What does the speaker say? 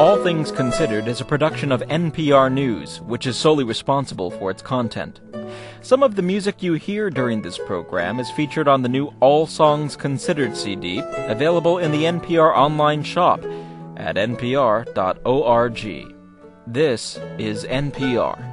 All Things Considered is a production of NPR News, which is solely responsible for its content. Some of the music you hear during this program is featured on the new All Songs Considered CD, available in the NPR online shop at npr.org. This is NPR.